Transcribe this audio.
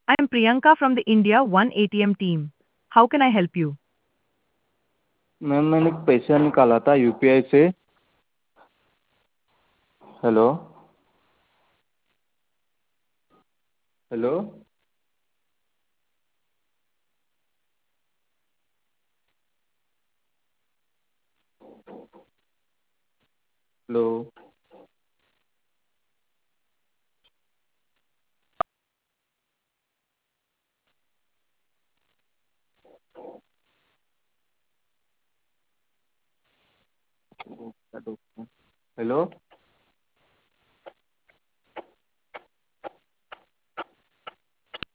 I am Priyanka from the India One ATM team. How can I help you? Ma'am मैंने पैसा निकाला था UPI से। Hello. Hello. Hello. Hello.